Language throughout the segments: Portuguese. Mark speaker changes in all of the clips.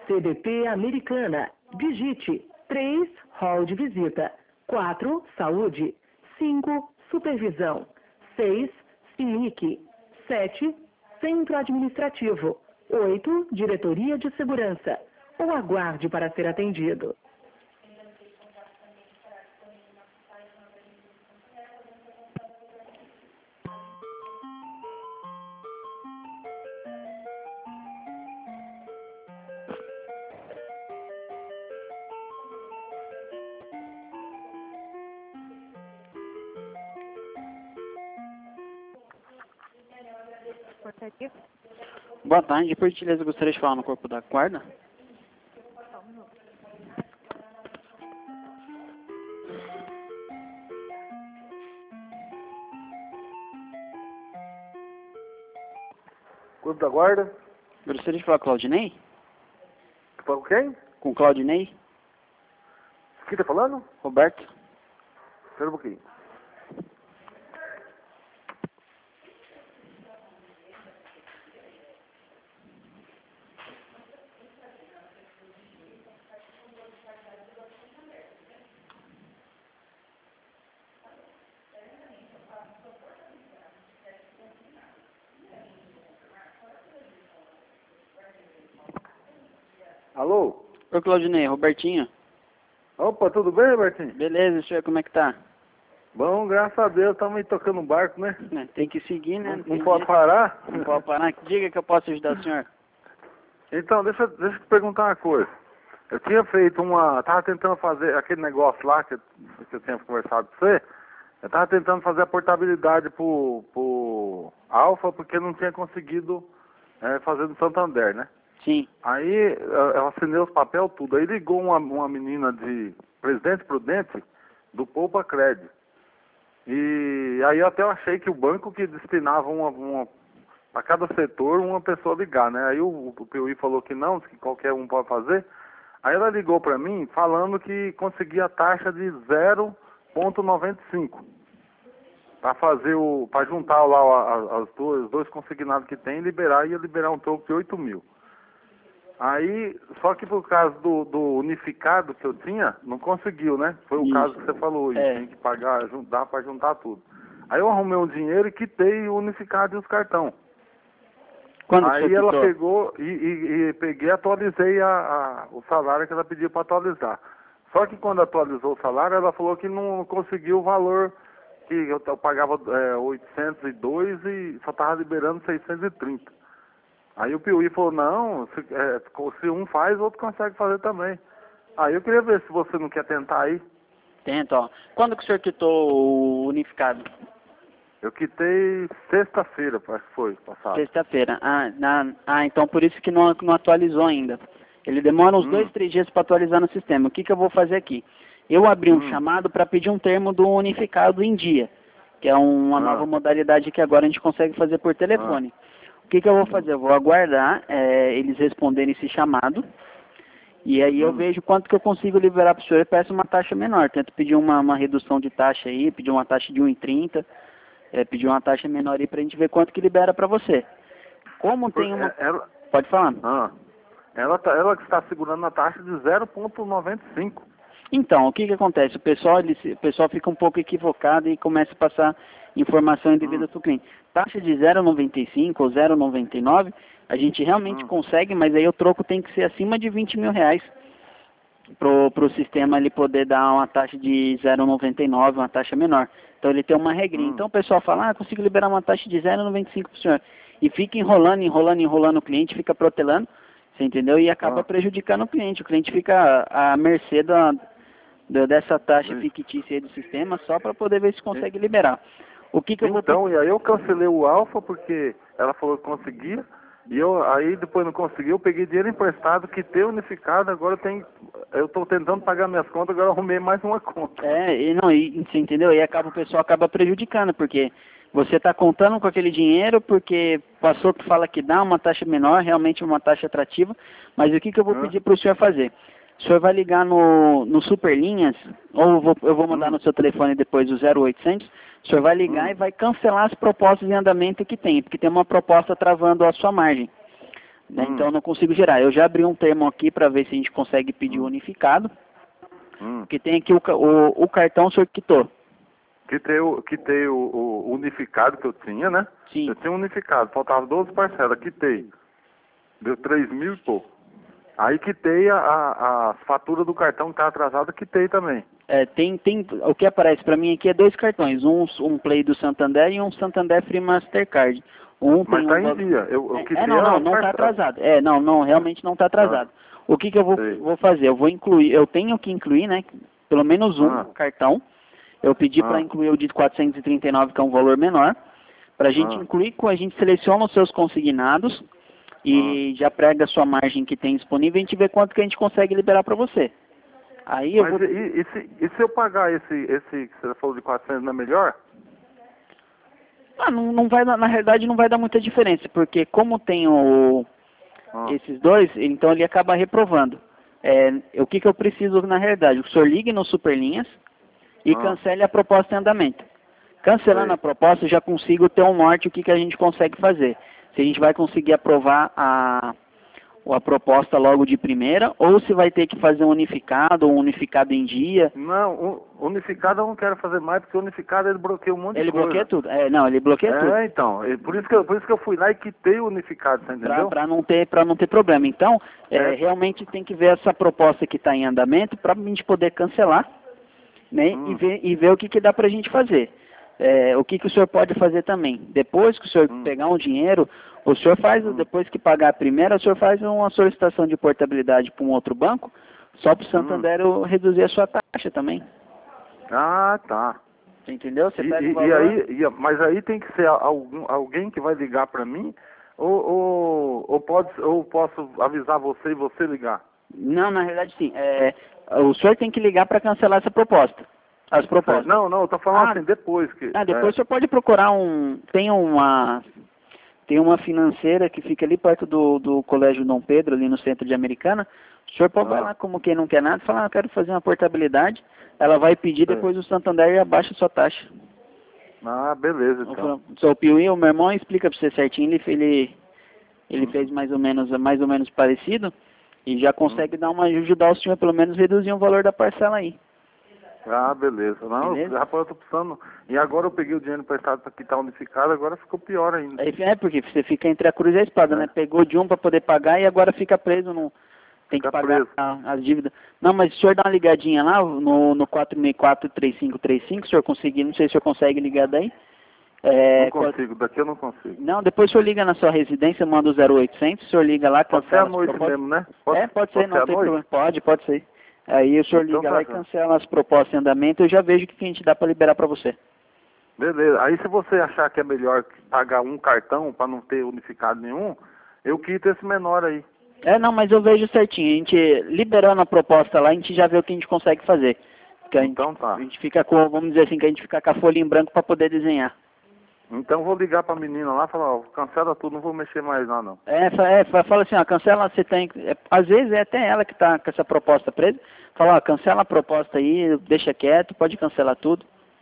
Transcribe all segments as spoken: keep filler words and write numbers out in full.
Speaker 1: C D P Americana. Digite três, hall de visita. quatro, saúde. cinco, supervisão. seis, C I M I C. sete, centro administrativo. oito, diretoria de segurança. Ou aguarde para ser atendido.
Speaker 2: Boa tarde, por gentileza, gostaria de falar no corpo da guarda?
Speaker 3: Corpo da guarda?
Speaker 2: Gostaria de falar com o Claudinei?
Speaker 3: Fala com quem?
Speaker 2: Com o Claudinei?
Speaker 3: Quem tá falando?
Speaker 2: Roberto?
Speaker 3: Espera um pouquinho. Alô?
Speaker 2: Oi, Claudinei, Robertinho?
Speaker 3: Opa, tudo bem, Robertinho?
Speaker 2: Beleza, senhor, como é que tá?
Speaker 3: Bom, graças a Deus, estamos aí tocando um barco, né?
Speaker 2: É, tem que seguir, né?
Speaker 3: Não,
Speaker 2: Tem
Speaker 3: não pode
Speaker 2: jeito.
Speaker 3: parar?
Speaker 2: Não pode parar. Diga que eu posso ajudar o senhor.
Speaker 3: Então, deixa, deixa eu te perguntar uma coisa. Eu tinha feito uma... Tava tentando fazer aquele negócio lá que, que eu tinha conversado com você. Eu tava tentando fazer a portabilidade pro, pro Alfa, porque não tinha conseguido é, fazer no Santander, né?
Speaker 2: Sim.
Speaker 3: Aí eu eu assinei os papéis tudo. Aí ligou uma, uma menina de Presidente Prudente do Poupa Crédito. E aí eu até achei que o banco que destinava uma, uma para cada setor uma pessoa ligar, né? Aí o, o P U I falou que não, que qualquer um pode fazer. Aí ela ligou para mim falando que conseguia a taxa de zero vírgula noventa e cinco para fazer o, para juntar lá as, as duas, os dois consignados que tem e liberar, ia liberar um troco de oito mil. Aí, só que por causa do, do unificado que eu tinha, não conseguiu, né? Foi o
Speaker 2: Isso.
Speaker 3: caso que você falou,
Speaker 2: É.
Speaker 3: tem que pagar, juntar para juntar tudo. Aí eu arrumei um dinheiro e quitei o unificado e os cartão.
Speaker 2: Quando que o
Speaker 3: Aí
Speaker 2: senhor
Speaker 3: ela
Speaker 2: quitou?
Speaker 3: pegou e, e, e peguei e atualizei a, a, o salário que ela pediu para atualizar. Só que quando atualizou o salário, ela falou que não conseguiu o valor, que eu, eu pagava é, oitocentos e dois e só estava liberando seiscentos e trinta. Aí o P U I falou, não, se, é, se um faz, o outro consegue fazer também. Aí eu queria ver se você não quer tentar aí.
Speaker 2: Tenta, ó. Quando que o senhor quitou o unificado?
Speaker 3: Eu quitei sexta-feira, acho que foi, passado.
Speaker 2: Sexta-feira. Ah, na, ah, então por isso que não, não atualizou ainda. Ele demora uns
Speaker 3: Hum.
Speaker 2: dois, três dias para atualizar no sistema. O que, que eu vou fazer aqui? Eu abri um
Speaker 3: Hum.
Speaker 2: chamado para pedir um termo do unificado em dia, que é uma
Speaker 3: Ah.
Speaker 2: nova modalidade que agora a gente consegue fazer por telefone. O que, que eu vou fazer? Eu vou aguardar é, eles responderem esse chamado, e aí eu
Speaker 3: Hum.
Speaker 2: vejo quanto que eu consigo liberar para o senhor e peço uma taxa menor. Tento pedir uma, uma redução de taxa aí, pedir uma taxa de um vírgula trinta, é, pedir uma taxa menor aí para a gente ver quanto que libera para você. Como tem uma...
Speaker 3: Ela,
Speaker 2: Pode falar.
Speaker 3: ah, ela, tá, ela está segurando a taxa de zero vírgula noventa e cinco.
Speaker 2: Então, o que que acontece? O pessoal, ele, o pessoal fica um pouco equivocado e começa a passar informação indevida
Speaker 3: Hum.
Speaker 2: para o cliente. Taxa de zero vírgula noventa e cinco ou zero vírgula noventa e nove, a gente realmente
Speaker 3: Hum.
Speaker 2: consegue, mas aí o troco tem que ser acima de vinte mil reais pro, pro sistema ele poder dar uma taxa de zero vírgula noventa e nove, uma taxa menor. Então ele tem uma regrinha.
Speaker 3: Hum.
Speaker 2: Então o pessoal fala, ah, consigo liberar uma taxa de zero vírgula noventa e cinco para o senhor. E fica enrolando, enrolando, enrolando o cliente, fica protelando, você entendeu? E acaba
Speaker 3: Ah.
Speaker 2: prejudicando o cliente. O cliente fica à mercê da... dessa taxa
Speaker 3: Sim.
Speaker 2: fictícia aí do sistema só para poder ver se consegue liberar. O que que eu vou
Speaker 3: Então, e aí eu cancelei o Alfa porque ela falou que conseguia, e eu aí depois não consegui, eu peguei dinheiro emprestado, quitei unificado, agora tem, eu estou tentando pagar minhas contas, agora eu arrumei mais uma conta.
Speaker 2: É, e não, e, você entendeu? E acaba o pessoal acaba prejudicando, porque você está contando com aquele dinheiro porque passou que fala que dá uma taxa menor, realmente uma taxa atrativa, mas o que que eu vou
Speaker 3: Hã?
Speaker 2: pedir para o senhor fazer? O senhor vai ligar no, no Superlinhas, ou eu vou, eu vou mandar
Speaker 3: Hum.
Speaker 2: no seu telefone depois o zero oitocentos, o senhor vai ligar
Speaker 3: Hum.
Speaker 2: e vai cancelar as propostas em andamento que tem, porque tem uma proposta travando a sua margem. né?
Speaker 3: Hum.
Speaker 2: Então eu não consigo gerar. Eu já abri um termo aqui para ver se a gente consegue pedir
Speaker 3: Hum.
Speaker 2: unificado.
Speaker 3: Hum.
Speaker 2: Porque tem aqui o, ca- o, o cartão o senhor quitou.
Speaker 3: Quitei, o, quitei o, o unificado que eu tinha, né?
Speaker 2: Sim.
Speaker 3: Eu tinha unificado, faltava doze parcelas, quitei. Deu três mil e pouco. Aí quitei a, a, a fatura do cartão que estava atrasada, quitei também.
Speaker 2: É, tem, tem, o que aparece para mim aqui é dois cartões, um, um Play do Santander e um Santander Free Mastercard. Um
Speaker 3: Mas
Speaker 2: tem
Speaker 3: tá
Speaker 2: um
Speaker 3: em
Speaker 2: val-
Speaker 3: dia, eu, eu
Speaker 2: é,
Speaker 3: quitei
Speaker 2: é, não, não,
Speaker 3: a
Speaker 2: não está
Speaker 3: parcela.
Speaker 2: atrasado. É, não, não, realmente não está atrasado. O que que eu vou,
Speaker 3: Sei.
Speaker 2: vou fazer? Eu vou incluir, eu tenho que incluir, né, pelo menos um
Speaker 3: Ah.
Speaker 2: cartão. Eu pedi para
Speaker 3: Ah.
Speaker 2: incluir o de quatrocentos e trinta e nove, que é um valor menor. Para a gente
Speaker 3: Ah.
Speaker 2: incluir, a gente seleciona os seus consignados e já prega a sua margem que tem disponível e a gente vê quanto que a gente consegue liberar para você. Aí eu
Speaker 3: Mas
Speaker 2: vou...
Speaker 3: e, e, se, e se eu pagar esse, esse que você falou de quatrocentos, não é melhor?
Speaker 2: Ah, não, não vai, dar- na realidade não vai dar muita diferença, porque como tem o,
Speaker 3: Ah.
Speaker 2: esses dois, então ele acaba reprovando. É, o que, que eu preciso na realidade? O senhor ligue no Superlinhas e
Speaker 3: Ah.
Speaker 2: cancele a proposta em andamento. Cancelando
Speaker 3: Sei.
Speaker 2: a proposta, eu já consigo ter um norte o que, que a gente consegue fazer. Se a gente vai conseguir aprovar a, a proposta logo de primeira, ou se vai ter que fazer um unificado, ou um unificado em dia.
Speaker 3: Não, o- unificado eu não quero fazer mais, porque unificado ele bloqueia um monte
Speaker 2: Ele
Speaker 3: de coisa.
Speaker 2: bloqueia tudo. É, não, ele bloqueia tudo.
Speaker 3: É, então, e por isso que eu, por isso que eu fui lá e quitei o unificado, você entendeu?
Speaker 2: Para não ter para não ter problema. Então, é,
Speaker 3: É.
Speaker 2: realmente tem que ver essa proposta que está em andamento para a gente poder cancelar, né?
Speaker 3: Hum.
Speaker 2: E ver e ver o que, que dá para a gente fazer. É, o que, que o senhor pode fazer também. Depois que o senhor
Speaker 3: Hum.
Speaker 2: pegar um dinheiro, o senhor faz,
Speaker 3: Hum.
Speaker 2: depois que pagar a primeira, o senhor faz uma solicitação de portabilidade para um outro banco, só para o Santander
Speaker 3: Hum.
Speaker 2: reduzir a sua taxa também.
Speaker 3: Ah, tá.
Speaker 2: Você entendeu? Você
Speaker 3: E,
Speaker 2: pega o
Speaker 3: e-
Speaker 2: valor.
Speaker 3: e aí, e- mas aí tem que ser algum, alguém que vai ligar pra mim, ou, ou, ou, pode, ou posso avisar você e você ligar?
Speaker 2: Não, na realidade sim. É, o senhor tem que ligar para cancelar essa proposta. As propostas.
Speaker 3: Não, não, eu tô falando
Speaker 2: Ah,
Speaker 3: assim, depois que...
Speaker 2: Ah, depois
Speaker 3: é.
Speaker 2: o senhor pode procurar um... Tem uma... Tem uma financeira que fica ali perto do, do Colégio Dom Pedro, ali no centro de Americana. O senhor pode
Speaker 3: Ah.
Speaker 2: ir lá como quem não quer nada, falar, ah, eu quero fazer uma portabilidade. Ela vai pedir,
Speaker 3: Sei.
Speaker 2: depois o Santander abaixa a sua taxa.
Speaker 3: Ah, beleza, então.
Speaker 2: O seu Piuí, o meu irmão, explica para você certinho. Ele, ele, ele
Speaker 3: Hum.
Speaker 2: fez mais ou menos mais ou menos parecido e já consegue dar uma, ajudar o senhor, pelo menos reduzir o valor da parcela aí.
Speaker 3: Ah, beleza. Não,
Speaker 2: Beleza?
Speaker 3: rapaz, eu tô precisando... E agora eu peguei o dinheiro emprestado pra quitar unificado, agora ficou pior ainda.
Speaker 2: Aí, é porque você fica entre a cruz e a espada,
Speaker 3: É.
Speaker 2: né? Pegou de um para poder pagar e agora fica preso, no, tem que
Speaker 3: Fica
Speaker 2: pagar
Speaker 3: preso.
Speaker 2: a- as dívidas. Não, mas se o senhor dá uma ligadinha lá no, no quatro seis quatro, três cinco três cinco, se o senhor conseguir, não sei se o senhor consegue ligar daí. É,
Speaker 3: Não consigo, daqui eu não consigo.
Speaker 2: não, depois o senhor liga na sua residência, manda o zero oitocentos, o senhor liga lá,
Speaker 3: Pode ser
Speaker 2: cancela
Speaker 3: à
Speaker 2: as
Speaker 3: noite
Speaker 2: propostas.
Speaker 3: mesmo, né?
Speaker 2: É, pode ser,
Speaker 3: ser
Speaker 2: não
Speaker 3: à
Speaker 2: tem
Speaker 3: noite?
Speaker 2: problema. Pode, pode ser. Aí o senhor
Speaker 3: Então
Speaker 2: liga
Speaker 3: tá
Speaker 2: lá e
Speaker 3: bom.
Speaker 2: cancela as propostas em andamento, eu já vejo o que que a gente dá para liberar para você.
Speaker 3: Beleza. Aí se você achar que é melhor pagar um cartão para não ter unificado nenhum, eu quito esse menor aí.
Speaker 2: É, não, mas eu vejo certinho. A gente, liberando a proposta lá, a gente já vê o que a gente consegue fazer. Porque a gente,
Speaker 3: Então tá.
Speaker 2: a gente fica com, vamos dizer assim, que a gente fica com a folha em branco para poder desenhar.
Speaker 3: Então vou ligar pra menina lá e falar, ó, cancela tudo, não vou mexer mais lá não.
Speaker 2: É, fa- é fa- fala assim, ó, cancela, você tem... É, às vezes é até ela que tá com essa proposta presa. Fala, ó, cancela a proposta aí, deixa quieto, pode cancelar tudo.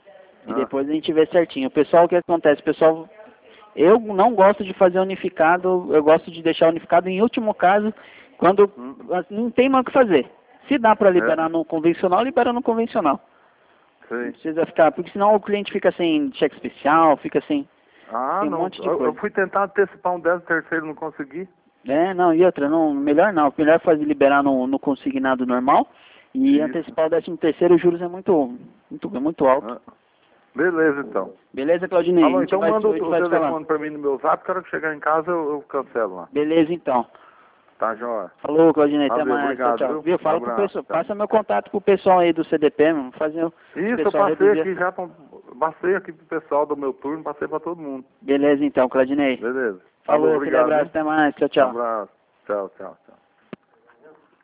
Speaker 2: E
Speaker 3: Ah.
Speaker 2: depois a gente vê certinho. O pessoal, o que acontece? O pessoal... Eu não gosto de fazer unificado, eu gosto de deixar unificado em último caso, quando
Speaker 3: Hum.
Speaker 2: não tem mais o que fazer. Se dá para liberar
Speaker 3: É.
Speaker 2: no convencional, libera no convencional. Não
Speaker 3: Sei.
Speaker 2: precisa ficar, porque senão o cliente fica sem cheque especial, fica sem...
Speaker 3: Ah,
Speaker 2: Tem um
Speaker 3: não.
Speaker 2: monte de
Speaker 3: eu,
Speaker 2: coisa.
Speaker 3: eu fui tentar antecipar um décimo terceiro, não consegui.
Speaker 2: É, não, e outra, não, melhor não. Melhor fazer liberar no, no consignado normal e
Speaker 3: Isso.
Speaker 2: antecipar o décimo terceiro, os juros é muito, muito, é muito alto.
Speaker 3: Ah. Beleza, então.
Speaker 2: Beleza, Claudinei?
Speaker 3: Falou,
Speaker 2: A gente
Speaker 3: então
Speaker 2: vai-
Speaker 3: manda
Speaker 2: a
Speaker 3: o,
Speaker 2: gente
Speaker 3: o
Speaker 2: vai se
Speaker 3: telefone
Speaker 2: falando.
Speaker 3: pra mim no meu zap, que a hora que chegar em casa eu, eu cancelo lá.
Speaker 2: Beleza, então.
Speaker 3: Tá, joia?
Speaker 2: Falou, Claudinei, até
Speaker 3: Valeu,
Speaker 2: mais.
Speaker 3: obrigado,
Speaker 2: Tchau, tchau.
Speaker 3: viu?
Speaker 2: Viu? Fala
Speaker 3: Um
Speaker 2: pro
Speaker 3: abraço,
Speaker 2: pessoal,
Speaker 3: tchau.
Speaker 2: passa meu contato pro pessoal aí do C D P, mano, fazer o
Speaker 3: Isso, eu
Speaker 2: pessoal
Speaker 3: passei
Speaker 2: reduzir.
Speaker 3: aqui já, pra, passei aqui pro pessoal do meu turno, passei pra todo mundo.
Speaker 2: Beleza, então, Claudinei.
Speaker 3: Beleza?
Speaker 2: Falou, aquele
Speaker 3: obrigado,
Speaker 2: abraço,
Speaker 3: hein?
Speaker 2: até mais. Tchau,
Speaker 3: Um
Speaker 2: tchau.
Speaker 3: abraço. Tchau, tchau, tchau.